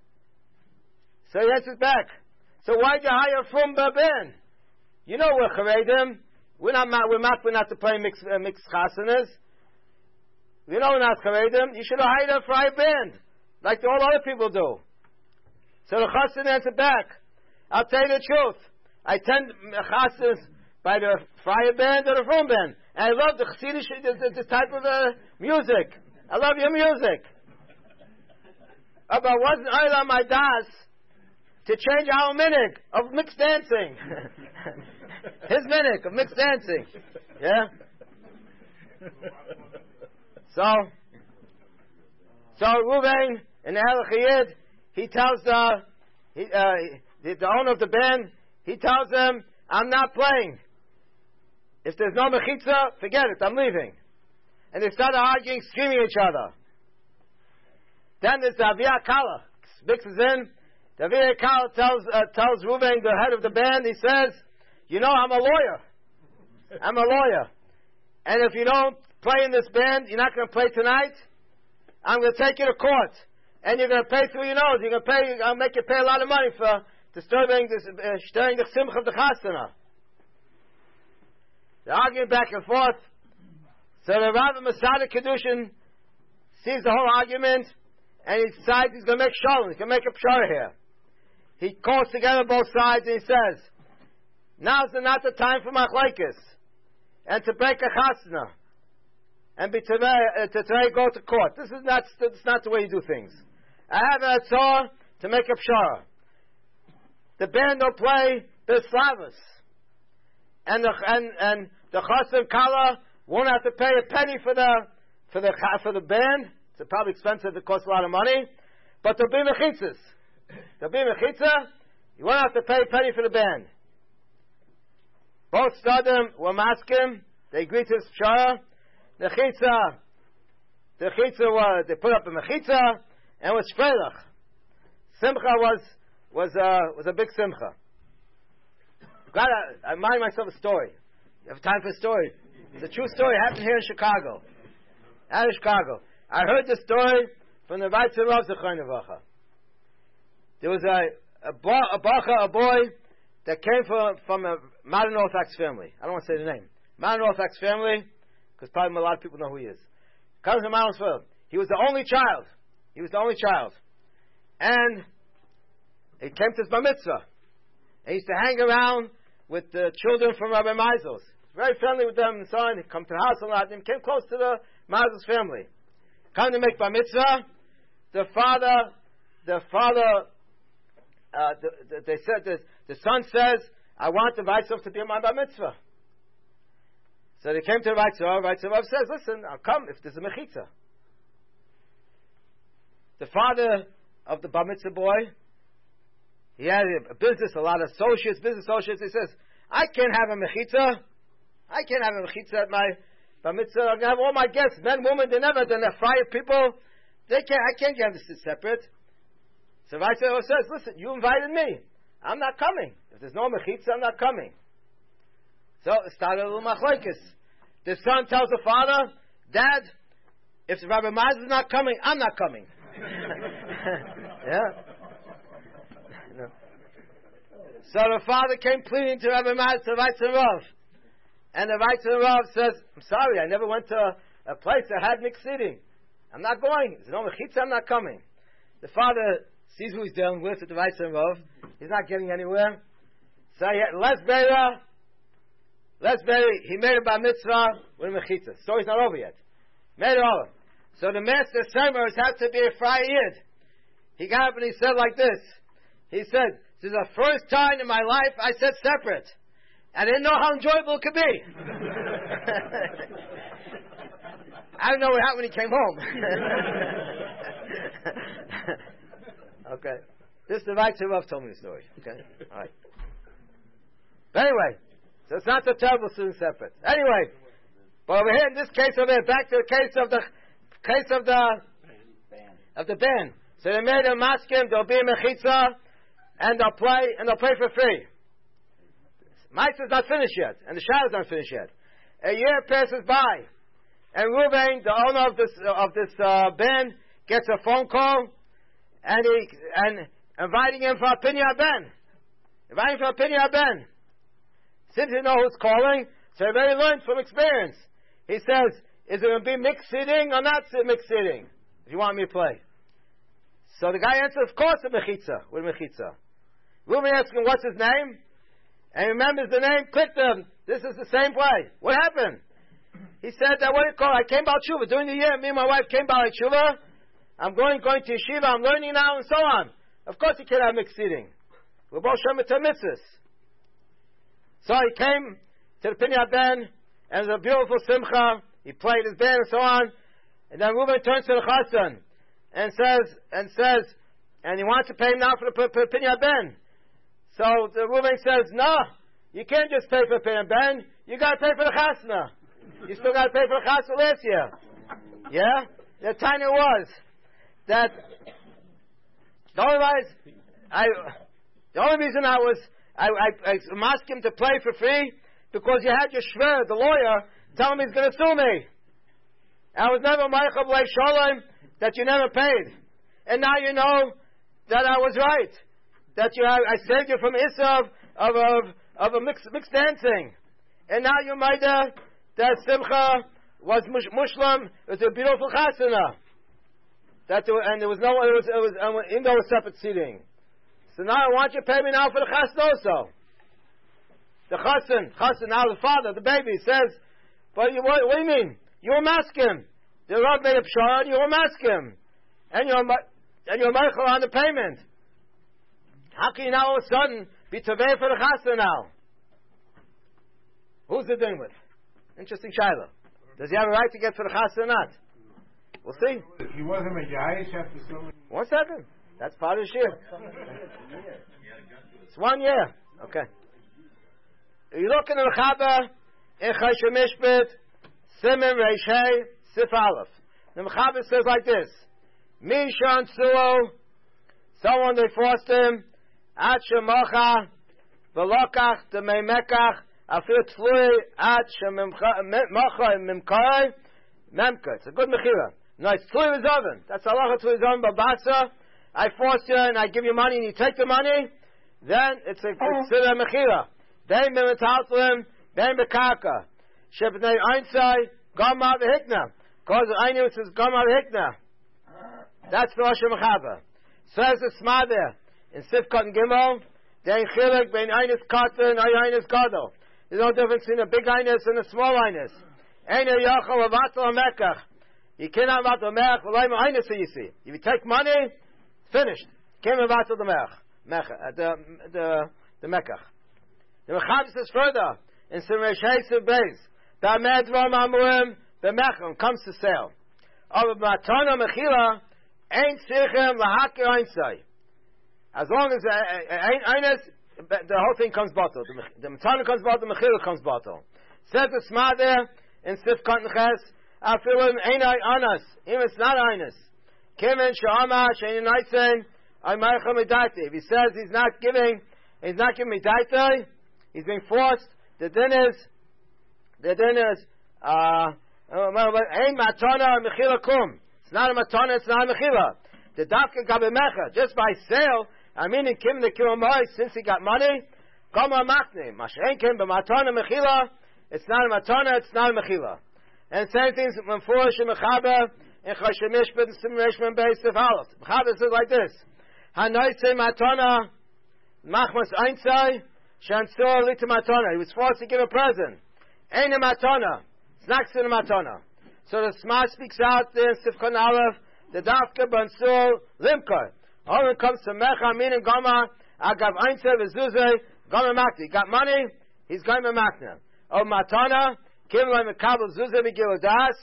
So why did you hire from Ben? You know we're charedim. We're not to play mixed chasanas. You know we're not charedim. You should have hired a fry band, like all other people do. So the chasan answered back. I'll tell you the truth. I attend chasanas by the fry band or the from band, and I love the chassidish, this type of music. I love your music. But wasn't I on my das to change our minhag of mixed dancing? His minhag of mixed dancing. Yeah? So Ruvain in the Halachiyid, he tells the owner of the band, he tells them, I'm not playing. If there's no mechitza, forget it, I'm leaving. And they started arguing, screaming at each other. Then there's the Avia Kala, mixes in. The Avia Kala tells Ruvain, the head of the band, he says, you know, I'm a lawyer. And if you don't play in this band, you're not going to play tonight, I'm going to take you to court. And you're going to pay through your nose. I'll make you pay a lot of money for stirring the simcha of the chasana. They're arguing back and forth. So the Rav Masada Kedushin sees the whole argument, and he decides he's going to make shalom. He's going to make a pshara here. He calls together both sides and he says, now's not the time for machlekes and to break a chasna and to try to go to court. This is not the way you do things. I have a tzor to make a pshara. The band don't play the slavas, and the chassan kala won't have to pay a penny for the band. It's probably expensive. It costs a lot of money, but there'll be mechitzas. You won't have to pay a penny for the band. Both Stadim were maskim. They agreed to this pshara. The chitza was, they put up a mechitza, and it was shpelach. Simcha was a big simcha. Glad I remind myself a story. You have time for a story. It's a true story. It happened here in Chicago. I heard the story from the Weitzer Rav Zechron Levacha. There was a boy that came from a modern Orthodox family. I don't want to say the name. Modern Orthodox family, because probably a lot of people know who he is. Comes from modern family. He was the only child. And he came to his bar mitzvah. And he used to hang around with the children from Rabbi Meisels. Very friendly with them and so on. He come to the house a lot. And he came close to the Meisels family. Come to make bar mitzvah. The son says, I want the Weitzer to be my bar mitzvah. So they came to the Weitzer says, listen, I'll come if there's a mechitza. The father of the bar mitzvah boy, he had a business, a lot of business associates. He says, I can't have a mechitza. I can't have a mechitza at my bar mitzvah. I'm gonna have all my guests, men, women. They're fire people. They can't. I can't get them to sit separate. So Vice says, listen, you invited me. I'm not coming. If there's no mechitza, I'm not coming. So it started a little machlokes. The son tells the father, Dad, if Rabbi Maz is not coming, I'm not coming. Yeah. No. So the father came pleading to Rabbi Maz to Weizen Rav. And the Weizen Rav says, I'm sorry, I never went to a place that had mixed seating. I'm not going. There's no mechitza, I'm not coming. The father sees who he's dealing with at the Weizen Rav. He's not getting anywhere. So he had Les Berry, he made a bar mitzvah with a mechitza. Story's not over yet. Made it over. So the master Semers had to be a Friar Yid. He got up and he said like this. He said, this is the first time in my life I said separate. I didn't know how enjoyable it could be. I don't know what happened when he came home. Okay. This is the Weizen Rav told me the story. Okay? Alright. But anyway, so it's not so terrible soon separate. Anyway, but over here in this case over here, back to the case of the band. So they made a maskim, there'll be a mechitza, and they'll play for free. Meitzah's not finished yet, and the shadow's not finished yet. A year passes by, and Reuven, the owner of this band, gets a phone call, and inviting him for a Pinyan Ben. Since you know who's calling, so he already learned from experience. He says, is it going to be mixed sitting or not mixed sitting? If you want me to play. So the guy answers, of course, with mechitza. Reuben asks him, what's his name? And he remembers the name, clicked him. This is the same play. What happened? He said that, what do you call it? I came Baal Tshuva. During the year, me and my wife came Baal Tshuva. I'm going to yeshiva, I'm learning now, and so on. Of course he can't have mixed seating. We're both Shemet HaMitzvahs. So he came to the Pinyan Ben, and it was a beautiful simcha. He played his band and so on. And then Reuben turns to the chassan and says, and he wants to pay him now for the Pinyan Ben. So the Reuben says, no, you can't just pay for the Pinyan Ben. You got to pay for the chasna. You still got to pay for the chasna last year. Yeah? The time it was that the only reason I asked him to play for free because you had your shver, the lawyer, tell him he's going to sue me. I was never Meichel B'lei Sholem that you never paid, and now you know that I was right. That I saved you from Issa of a mixed dancing, and now you made that Simcha was mushlam. It was a beautiful chasana. And there was no one. It was indoor separate seating. So now I want you to pay me now for the chasna also. The chassan now the father, the baby says, but what do you mean? You were masking. The Rav made a pshar and you were masking. And you're meichel on the payment. How can you now all of a sudden be taveh for the chassan now? Who's it doing with? Interesting shaila. Does he have a right to get for the chassan or not? We'll see. If he wasn't a yayish after so many... 1 second. That's part of the shir. It's 1 year. Okay. You look in the Mechaber in Choshen Mishpat, Simen Reish Hey, Sif Aleph. The Mechaber says like this: Mishan Suo, someone they forced him, Ad Shemocha, Velokach, the Meimekach, Afir Tlui, Ad Shemocha, Mimkai, Memka. It's a good Mechira. No, it's Tlui Rizoven. That's Allah Tlui Rizoven Babasa. I force you and I give you money and you take the money, then it's a consider Mechira. They Mimitaltlim, Ben Bekaka. Shebnei Einsai, Gama V'Hikna. Because Einus is Gama V'Hikna. That's the Rosh Mechaber. Says the Sma there, in Sifkat and Gimel, Dein Chilek, Ben Einus Kata and Einus Gadol. There's no difference between a big Einus and a small Einus. Einer Yachal Avatal Mekach. You cannot Avatal Mekach, V'Laim Einus Yisi. If you take money, finished. Can't Avatal the Mekach. The Mechaber says further, in Simesh Hesev Beis, Ba'amed Rom Amurim, B'Mecham, comes to sale. Of Matana Mechila, Ein Sichem Lahakir Einsai. As long as Eines, the whole thing comes bottle. The matana comes bottle, the mechila comes bottle. Says the smart there in Sif Cotton Ches, I feel him ain't honest. Him it's not honest. Kevin Shama Shane Naisen, I Marcha Medate. If he says he's not giving me daitoi, he's being forced. The din is ain't matana mechila kum. It's not a matana, it's not a mechila. The dafka gabemecha, just by sale, I mean in kim the kilomoi, since he got money, gama makne. Mashen kim b'matana mechila, it's not a matana, it's not a mechila. And same things when foolish and mechaber, in Chashemishbet and Simreshman based of Aleph. Mechaber says like this: Hanoitze matana, machmas einsai, shansor lita matana. He was forced to give a present. Ain't a matana. It's not a matana. So the Smart speaks out there in Sifkon Aleph, the Dafka Bansur Limkar. All it comes to Mecha, meaning Gama, Agav Einse, Vizuzay, Gama Makti. Got money, he's Gama Makna. Oh, Matana, Kim Lai Mekabel Zuzay Begilodas,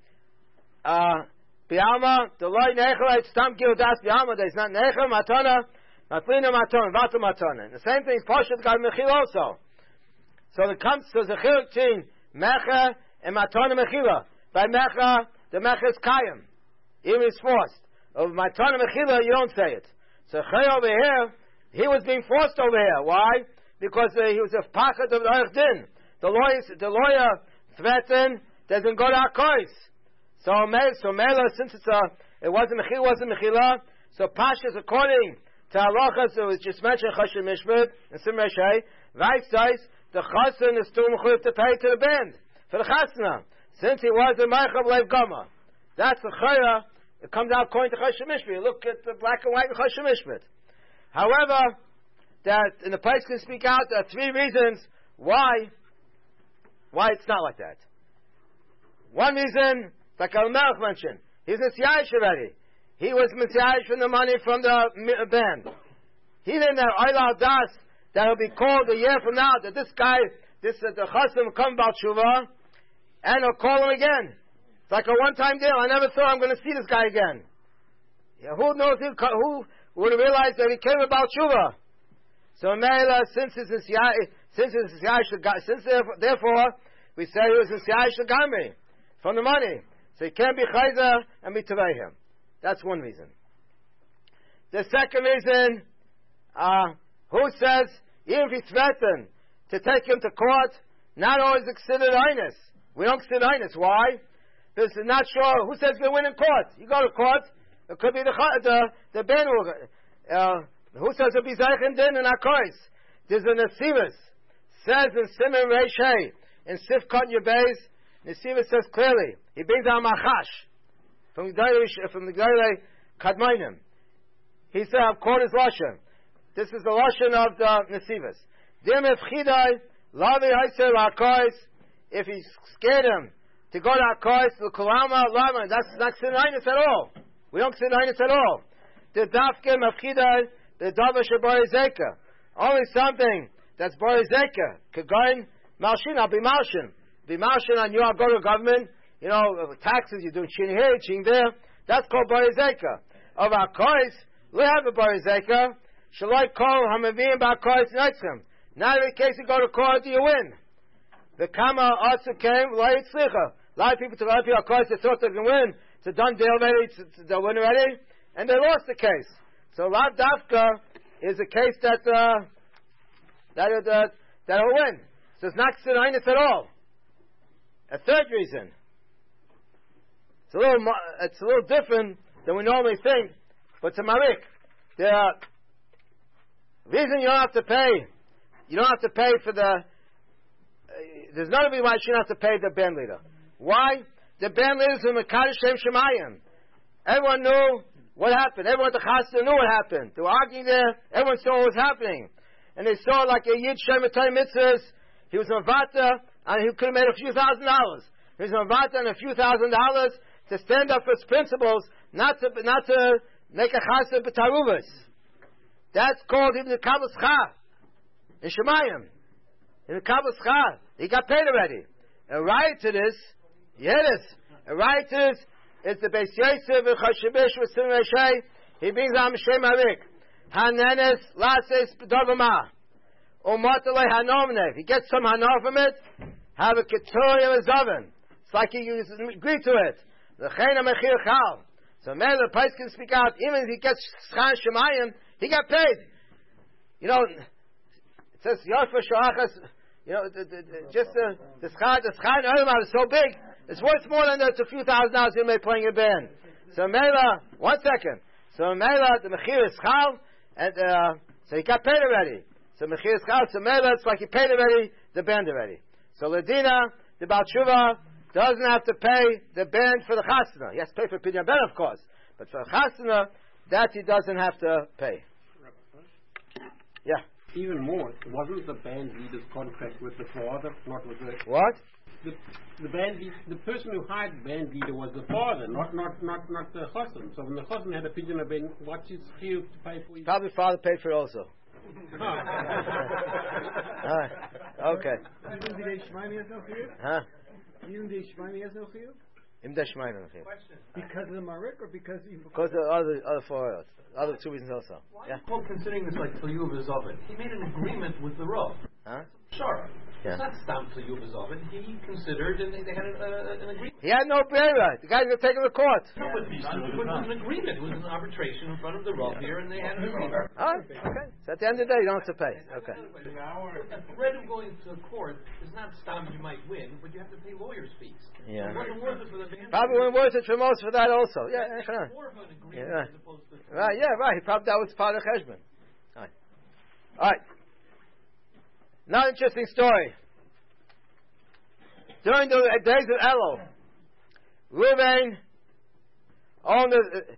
Bialma, the Loi Nechel, it's Tam Gilodas Bialma, there's not Nechel, Matana, Matlina Matana, Vata Matana. And the same thing is Poshet got Mechil also. So it comes to the Chiluk between Mecha and Matana Mechila. By Mecha, the Mecha is Kayim. Even is forced. Of Matana Mechila, you don't say it. So Chay over here, he was being forced over here. Why? Because he was a pocket of the Orech Din. The lawyer threatened, doesn't go to Akois. So Mela, since it wasn't Mechila, so Pashas, according to Halachas, it was just mentioned Chashem Mishpat and Simrei Shei, Vaistais, the Chasen is still Mechuyv to pay to the band for the Chasna, since he was a Meichav Lev Gama. That's the Chaya. It comes out according to Chashem Mishpat. You look at the black and white in Chashem Mishpat. However, that in the place can speak out, there are three reasons why it's not like that. One reason, like Al-Melech mentioned, he was Messiahish already. He was Messiahish from the money from the band. He didn't have Oila Das that will be called a year from now that this guy, the Chasam will come about Tshuva, and he'll call him again. It's like a one-time deal. I never thought I'm going to see this guy again. Yeah, who knows who would have realized that he came about Tshuva? So Mela, therefore, we say he was Messiahish Shagami from the money. So he can't be Chayza and be Tavayhim. That's one reason. The second reason, who says, even if he threatened to take him to court, not always considered Einus. We don't consider Einus. Why? Because it's not sure who says we win in court. You go to court, it could be the Ben who says it'll be Zeichen Din and Akois. There's a Nesivus. Says in Simon Reishei, in Sifkot Yabez, Nesivus says clearly, he brings out Machash from the Gailei Kadmainim. He said, I've caught his Lashon. This is the Lashon of the Nesivus. Dim if Chidai, Lavi Haisel Akois, if he scared him to go to Akois, the Kulama, Lama, that's not Sinainis at all. We don't Sinainis at all. The Dafkim of Chidai, the Dava Shabari Zeka. Only something that's Bari Zeka. Kagain, Malshin, I'll be Malshin. Be Malshin on you, I'll go to government. You know, taxes, you're doing Chini here, Chini there. That's called Bari Zeka. Of Akois, we have a Bari Zeka. Shalai call Hamavim Ba'akois Neitzim. Not in case you go to court, you win. The Kama also came, Lai Tzlicha. A lot of people Akois, they thought they could win. It's a done deal already, they'll win already. And they lost the case. So Rav Dafka is a case that'll win. So it's not Sinainis at all. A third reason. It's a little different than we normally think, but it's a marik. The reason you don't have to pay for the. There's not a reason why you shouldn't have to pay the band leader. Why? The band leaders in Mekadosh Shem Shemayim. Everyone knew what happened. Everyone at the Chassid knew what happened. They were arguing there. Everyone saw what was happening. And they saw like a Yid Shem Matay Mitzvahs. He was a Mavata, and he could have made a few $1,000. He was a Mavata and a few $1,000 to stand up for his principles, not to make a Chassid B'taruvas. That's called even the Kabbalah Schar. In Shemayim. In the Kabbalah Schar. He got paid already. A right to this, a right to this, is the Beis Yosef and Chashibish with Simon Shei. He brings on Shem Arik. Hanenes Lases B'davama. Umatale hanomne. If he gets some hanor from it, have a keturi of his oven. It's like he agreed to it. The chayna mechir chal. So man, the price can speak out. Even if he gets schar shemayim, he got paid. You know, it says Yoshua Shachas. You know, the schar in Olam is so big. It's worth more than a few $1,000 you may playing a band. So Mela, 1 second. So Mela, the mechir is chal, and so he got paid already. So mechir is chal. So Mela, it's like he paid already the band already. So Ladina, the Baal Tshuva, doesn't have to pay the band for the chasana. He has to pay for Pidyon Ben, of course. But for the chasana, that he doesn't have to pay. Yeah. Even more, wasn't the band leader's contract with the father, not with the... What? The band leader, the person who hired the band leader was the father, not the chassan. So when the chassan had a Pidyon Ben, what's his chiyuv to pay for? Probably father paid for it also. Okay. Huh? Even the Shmani has no chiyuv? Because of the Marik or because of the other 4 other 2 reasons also. Why is Paul considering this like Tiyuv Zoven? He made an agreement with the Rav. Huh? Sure. Yeah. It's not Stam Tiyuv Zoven. He considered and they had an agreement. He had no brera. The guy's going to take him to court. No, but it was an agreement. It was an arbitration in front of the Rav here, and they had an agreement. All right. Okay. So at the end of the day, you don't have to pay. Okay. The threat of going to court is not Stam you might win, but you have to pay lawyers' fees. Yeah. It wasn't worth it for the band. Probably wasn't worth it for most for that also. Yeah. More of an agreement as opposed to... Right. Yeah. Right. Probably that was part of Cheshbon. All right. All right. Now, interesting story. During the days of Elul, Reuben owned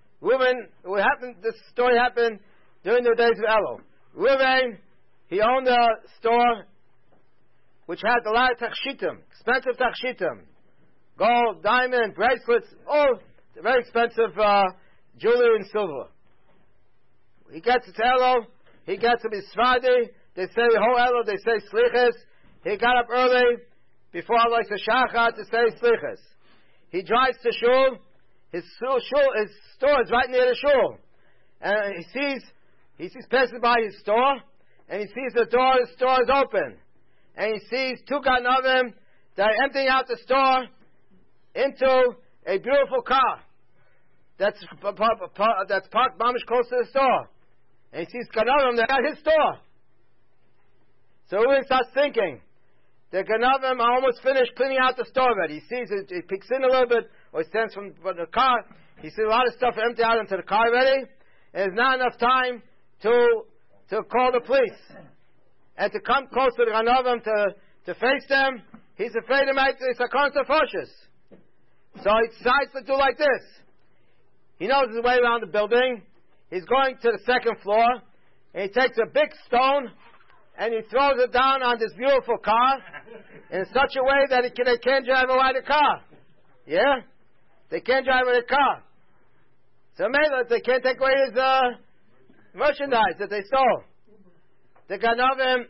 this story happened during the days of Elul. Reuben, he owned a store which had a lot of tachshitim, expensive tachshitim, gold, diamond, bracelets, all very expensive jewelry and silver. He gets to Elul, he gets to Misvadi, they say the whole Elul, they say slichas. He got up early, before Allah Shachar to say slichas. He drives to shul. His store is right near the shul, and he sees passing by his store, and he sees the store is open, and he sees 2 ganavim that are emptying out the store into a beautiful car that's parked mamish close to the store, and he sees ganavim that are at his store. So he starts thinking, the Ganavim are almost finished cleaning out the store already. He sees it, he peeks in a little bit, or he stands from the car. He sees a lot of stuff empty out into the car already, and there's not enough time to call the police. And to come close to the Ganavim to face them, he's afraid to make this a consequences. So he decides to do like this. He knows his way around the building. He's going to the 2nd floor, and he takes a big stone, and he throws it down on this beautiful car in such a way that they can't drive away the car. Yeah? They can't drive away the car. So maybe they can't take away his merchandise that they stole. The Ganavim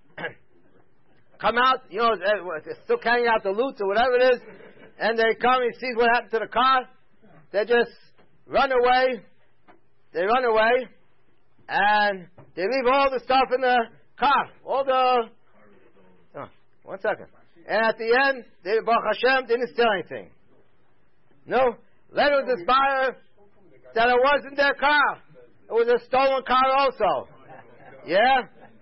come out, they're still carrying out the loot or whatever it is, and they come, he sees what happened to the car. They just run away. They run away, and they leave all the stuff in the car, all the... 1 second. And at the end, they, Baruch Hashem, didn't steal anything. No. Later was this buyer that it wasn't their car. It was a stolen car also. Yeah?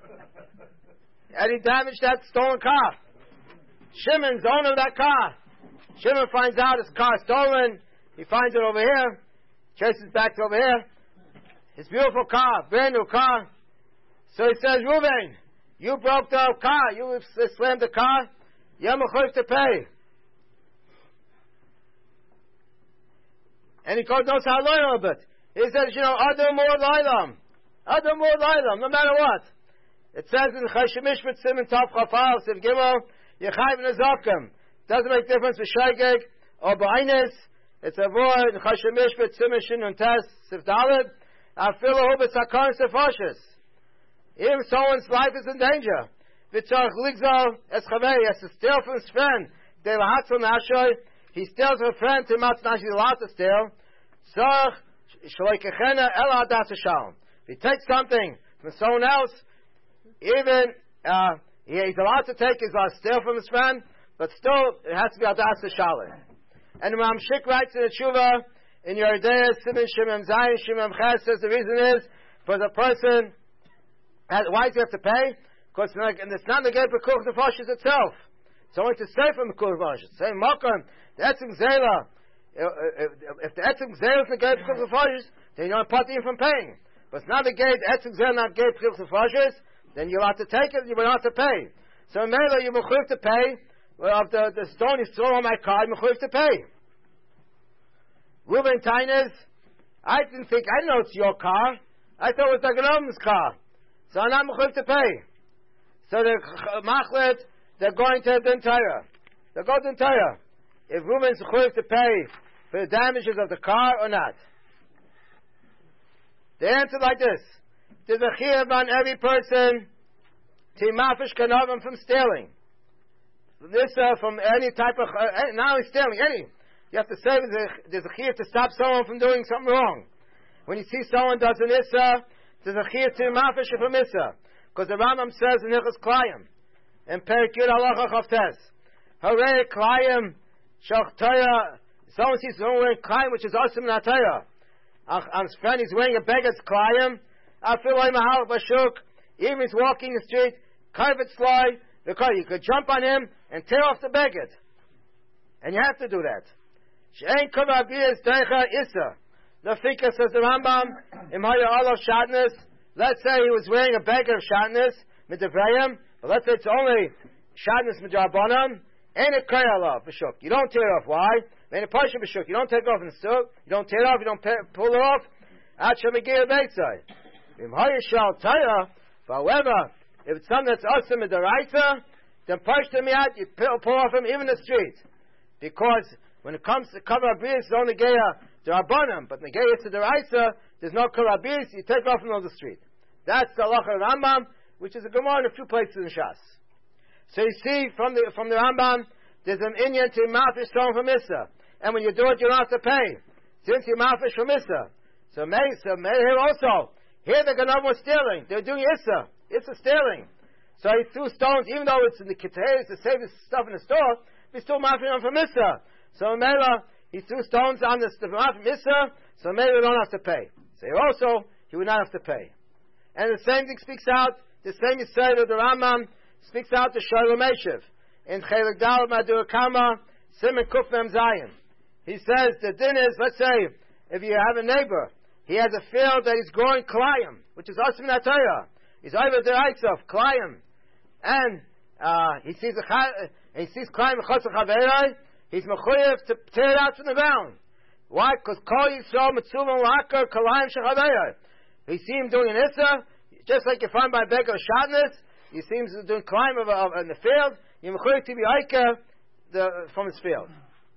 And he damaged that stolen car. Shimon's the owner of that car. Shimon finds out his car is stolen. He finds it over here. Chases back to over here. His beautiful car, brand new car. So he says, Reuben, you broke the car. You slammed the car. You have to pay. And he knows how to learn a little bit. He says, Adam Mor Lailam. Adam Mor Lailam, no matter what. It says in Chashemish with Simon Tov Chafal, Siv Gimel, Yechayv Nezakim. Doesn't make difference with Shaygeg or Ba'inus. It's a word in Chashemish with Simon Shin and Tes, Siv Dalet. Afilahu b'sakar sefashis. Even someone's life is in danger. V'tzarch ligzal es chavei, he has to steal from his friend. De lahatzel nashoy, he steals from a friend to matz nashi allowed to steal. Tzarch shloikechena el adas shalom. If he takes something from someone else, even he's allowed to take his steal from his friend, but still it has to be Adas Shalit. And Ramshik writes in the Tshuva in Yerdei Siman Shimon Zayin Shimon Ches says the reason is for the person. Why does he have to pay? Because it's not the gate for Kuch Nefashis itself. It's only to stay from the Kuch Nefashis. Same Mokum, the Etzim Zela. If the Etzim Zela is the gate for Kuch Nefashis, then you're not parting from paying. But it's not the gate, Etzim Zela, not gate for Kuch Nefashis, then you'll have to take it, you will have to pay. So Mela, you will have to pay. Of the stone is thrown on my car, you will have to pay. Reuben Tainez, I didn't know it's your car. I thought it was the Gnomen's car. So I'm not mechuyev to pay. So the machlet, they're going to the entire. They go to the entire. If Reuben's mechuyev to pay for the damages of the car or not. They answered like this: there's a chiyuv on every person to mafish kanavim from stealing. This from any type of not only stealing, any. You have to say there's a chiyuv to stop someone from doing something wrong. When you see someone does an issa, there's a chiyuv to mafish from issa, because the Rambam says in Hilchos Klayim, in Perek Yud Halacha Chavtes, Harei Klayim Shach Torah. Someone sees someone wearing Klayim, which is Asim Natayah. On his friend, he's wearing a beggar's Klayim. Afiloi Mahal Bashuk. Even he's walking the street, Karvet Sly, because you could jump on him and tear off the beggar. And you have to do that. She'ein Kova Biyas Deicha Issa. The Fika says the Rambam, Imhaya Olav Shatnez. Let's say he was wearing a beggar of Shatnez, Midavrayim, but let's say it's only Shatnez Midrabanan, and a Krayalav Bashuk. You don't tear it off. Why? And a Pasha Bashuk. You don't take it off in the suit. You don't tear it off. You don't pull it off. Achamigir Beitzai. Imhaya Shal Taya. However, if it's something that's awesome in the Raisa, then push them out, you pull off him even the street. Because when it comes to cover abis, it's only Geya Darabanim, but the Geya to the Raisa, there's no cover abis, you take off him on the street. That's the Halacha Rambam, which is a Gemara in a few places in Shas. So you see, from the Rambam, there's an Inyan to mafish someone from Issa. And when you do it, you don't have to pay. Since you mafish from Issa. So here also, here the Ganav was stealing. They're doing Issa. It's a stealing. So he threw stones, even though it's in the Ketayas to save his stuff in the store, he's still mafing on from Issa. So Mela, he threw stones on the from Issa, so Mela don't have to pay. So here also, he would not have to pay. And the same thing speaks out, the same is said of the Rambam, speaks out to Shalom Eshev. In Chelik Dal Madur Kama, Simon Kuf Mem Zayin. He says, the din is, let's say, if you have a neighbor, he has a field that he's growing Klayim, which is Asim Natayah. He's over the rights of Klayim. And he sees Klayim Chosach Haverai, he's mechuyev to tear it out from the ground. Why? Because Kol Yisrael Mitzuvah Lakar Klayim Shechaverai. You see him doing an Issa, just like you find by Beggar Shatnez, you see him doing Klayim in the field, you're mechuyev to be Aika from his field.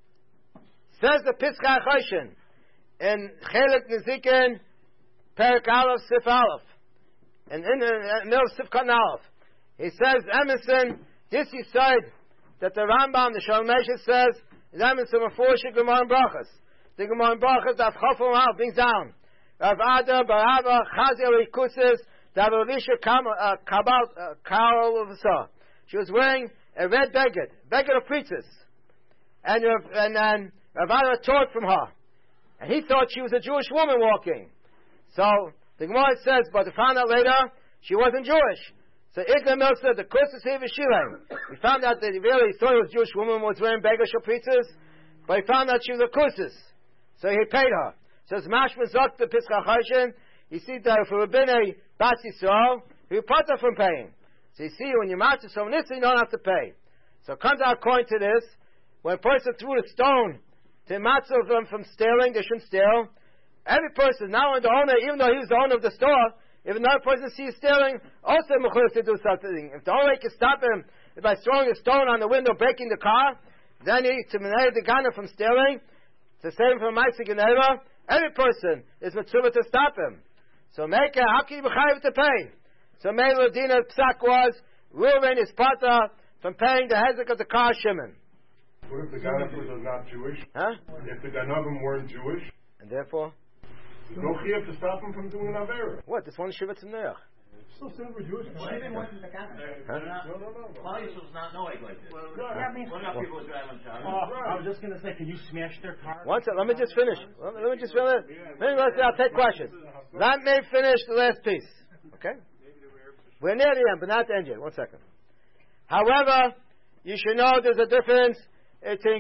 Says the Pischei Choshen in Chelik Nezikin Perek Aleph Sif Aleph, and in the middle of Sif Katan Aleph, he says Emerson, this you said that the Rambam, the Shalom Eshev says, is Emerson Mefurish Gemara and Brachas. The Gemara and Brachas that Chafel Mal brings down. Rav Ada Barava Chazi Rikusis that Elisha Kabal Karol of Sa. She was wearing a red beggar of priestess, and then Rav Ada taught from her, and he thought she was a Jewish woman walking. So the Gemara says, but to find out later, she wasn't Jewish. So Igla Mil said, the Kursus Shilem. We found out that he really thought it was a Jewish woman was wearing beggar pizzas, but he found out she was a Kursus. So he paid her. So it's Mashma Zot the Pischei Choshen. You see that if it would have been a Bas Yisrael, he would put her from paying. So you see, when you master someone this, you don't have to pay. So it comes out according to this, when a person threw a stone to master them from stealing, they shouldn't steal. Every person, not only the owner, even though he was the owner of the store, if another person sees stealing, also mechuyev to do something. If the owner can stop him by throwing a stone on the window, breaking the car, then he to menay the gana from stealing, to save him from Ma'aseh Geneva. Every person is mitzvah to stop him. So make a how can you be chayav to pay? So Meila Dina Psak was Reuven is pata from paying the hezek of the car Shimon. What if the Ganavim are not Jewish? Huh? If the Ganavim weren't Jewish, and therefore. There's no chiyuv to stop him from doing an avera. What? This one Shivat Tzimneach. Still simple Jewish. Shimon wasn't the guy. Klal Yisrael does not know it like this. What about people who drive on Shabbos? I was just going to say, can you smash their car? One second, let me just finish. Let me just finish. I'll take questions. Let me finish the last piece. Okay? We're near the end, but not the end yet. 1 second. However, you should know there's a difference between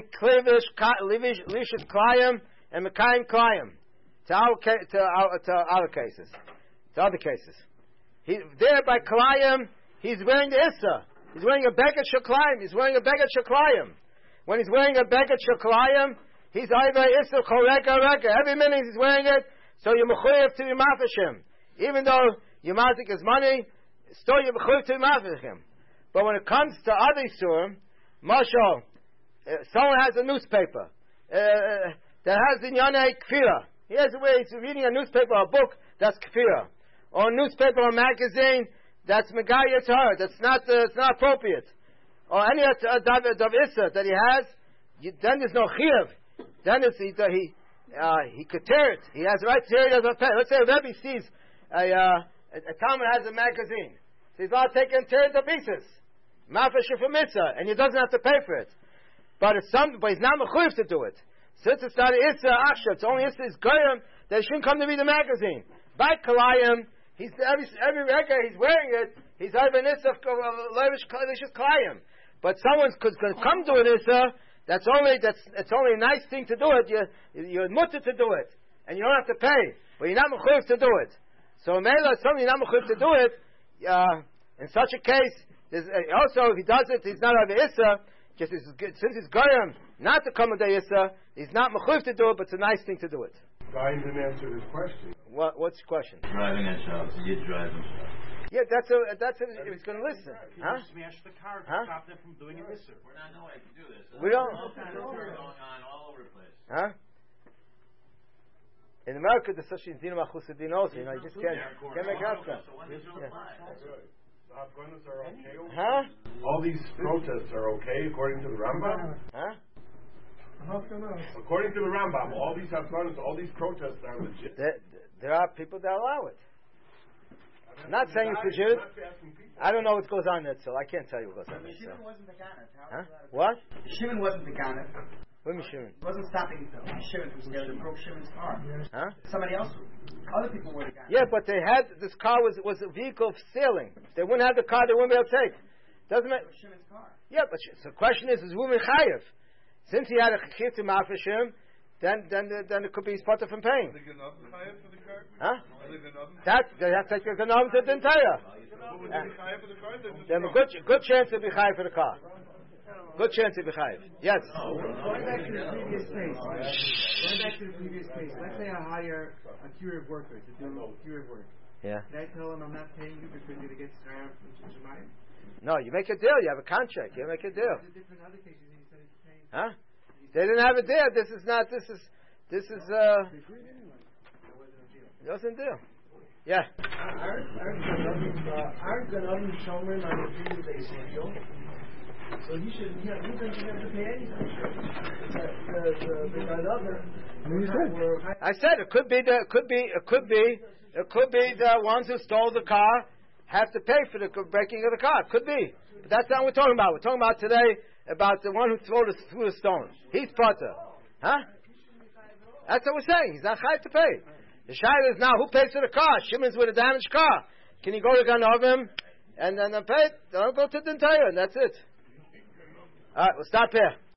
Lishus Klayim and Mekayim Klayim to other cases. To other cases. There by Klayim, he's wearing the Issa. He's wearing a Beged Sheklayim. He's wearing a Beged Sheklayim. When he's wearing a Beged Sheklayim, he's either Issa Koreka Reka. Every minute he's wearing it, so you're mechuyev to be mafashim. Even though you mazik his money, still you're mechuyev to be mafashim. But when it comes to other isurim, Mashal, someone has a newspaper that has in Yanei Kfira. He has a way, he's reading a newspaper or a book that's Kfira. Or a newspaper or magazine that's Megayah to her, that's not appropriate. Or any of Issa that he has, then there's no Chiyav. Then he could tear it. He has the right to tear it as a pet. Let's say a Rebbe sees a Talmud has a magazine. So he's allowed to take it and tear it to pieces. Mafashim for mitzvah, and he doesn't have to pay for it. But he's not mechuyev to do it. Since it's not Issa Achshav, it's only Issa is Goyim, that he shouldn't come to read the magazine. By Kalayim, he's every record he's wearing it, he's either an Issa of Levishus Kalayim. But someone could come to an Issa, it's only a nice thing to do it. You're mutter to do it, and you don't have to pay, but you're not mechuyev to do it. So Mela, something you're not mechuyev to do it. In such a case, also if he does it, he's not over Issa. Just since he's goyim not to come with the Issa, he's not mechuyev to do it, but it's a nice thing to do it. Ryan didn't answer his question. What's your question? Driving on Shabbos. You're driving Shabbos. Yeah, that's if he's going to listen. Can Huh? you smash the car to stop them from doing an Isser? We're not knowing to do this. We don't. All kinds of things going on all over the place. Huh? In America, there's such a din of achusadin also. You just can't make hafka. So when does it apply? The Afghanis are okay over Huh? All these protests are okay according to the Rambam? Huh? According to the Rambam, all these Afghanis, all these protests are legit. There are people that allow it. I'm not saying it's legit. I don't know what goes on there, so I can't tell you what goes on there. Shimon wasn't the Ganef. Huh? What? Shimon wasn't the Ganef. What do you mean Shimon? He wasn't stopping Shimon from stealing. Broke Shimon's car. Huh? Somebody else, other people were the Ganef. Yeah, but they had, this car was a vehicle of sailing. If they wouldn't have the car, they wouldn't be able to take. Doesn't matter. Shimon's car. Yeah, but so the question is woman chayiv? Since he had a chiyuv to mafashim, then it could be spotted from paying. Are they getting up chayiv for the car? Huh? Are they getting up? They have to take the ganam to the entire. What would they be chayiv for the car? They have a good chance to be chayiv for the car. Good chance to be chayiv. Yes. Going back to the previous case. Let's say I hire a curative worker to do curative work. Yeah. Did I tell him I'm not paying you because you're going to get Sarah from Shemayim? No, you make a deal. You have a contract. You make a deal. There's different other cases. He said he's paying. Huh? They didn't have a deal. This is. It wasn't a deal. Yeah. Aren't Ganadim Shomer on the previous Ezekiel? So he doesn't have to pay anything. I said it could be the ones who stole the car have to pay for the breaking of the car. Could be, but that's not what we're talking about. We're talking about today about the one who threw the stone. He's potter, huh? That's what we're saying. He's not chayav to pay. The shayla is now who pays for the car. Shimon's with a damaged car. Can he go to Ganovim and then pay? Don't go to the entire, and that's it. All right, we'll stop here.